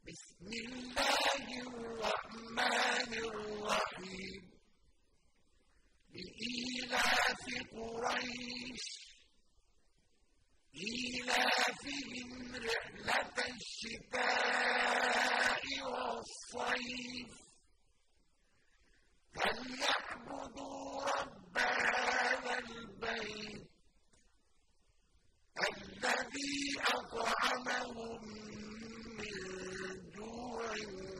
بسم الله الرحمن الرحيم لإيلاف قريش إيلافهم رحلة الشتاء والصيف فليعبدوا رب هذا البيت الذي أطعمهم من جوع